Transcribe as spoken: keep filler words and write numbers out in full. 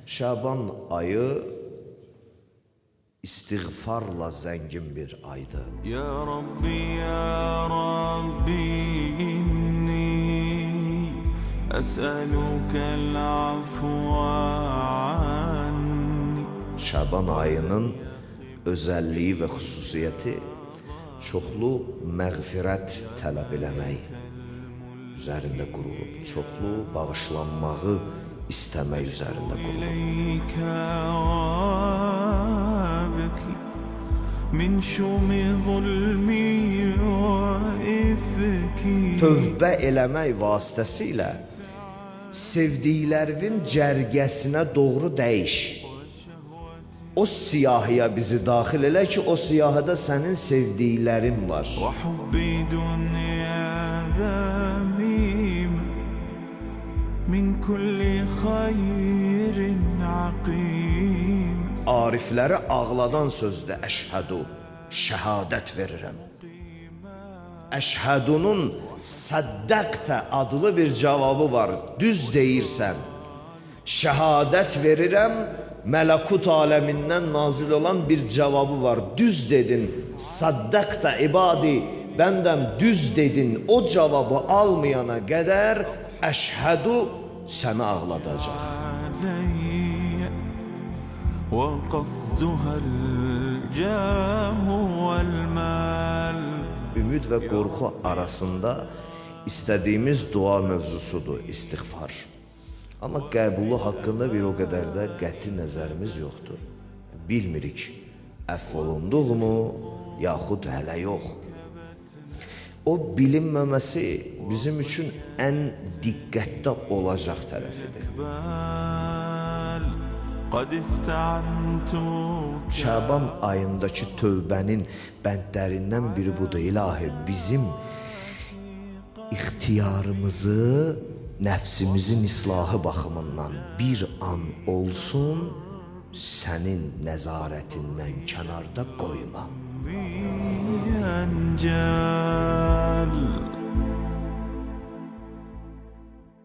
Şaban ayı istiğfarla zengin bir aydı. Ya Rabbi, Ya Rabbi, inni es'alukel afwa anni. Şaban ayının özelliği və xüsusiyyəti çoxlu məğfirət tələb eləmək üzərində qurulub, çoxlu bağışlanmağı istəmək üzərində qurulub. Tövbə eləmək vasitəsilə sevdiklərinin cərgəsinə doğru dəyiş. O siyahıya bizi daxil elə ki, o siyahıda sənin sevdiklərin var. Arifləri ağladan sözdə əşhədu, şəhadət verirəm. Əşhədunun səddəqtə adlı bir cavabı var, düz deyirsən. Şəhadət verirəm, mələkut aləmindən nazil olan bir cavabı var, düz dedin. Səddəqtə ibadi, bəndəm düz dedin. O cavabı almayana qədər əşhədu səni ağladacaq. Ümid və qorxu arasında istədiyimiz dua mövzusudur istiğfar. Amma qəbulu haqqında bir o qədər də qəti nəzərimiz yoxdur. Bilmirik, əff olunduqmu, yaxud hələ yox. O bilinməməsi bizim üçün ən diqqətdə olacaq tərəfidir. Şaban ayındakı tövbənin bəndlərindən biri budur. İlahi, bizim ixtiyarımızı nəfsimizin islahı baxımından bir an olsun sənin nəzarətindən kənarda qoyma.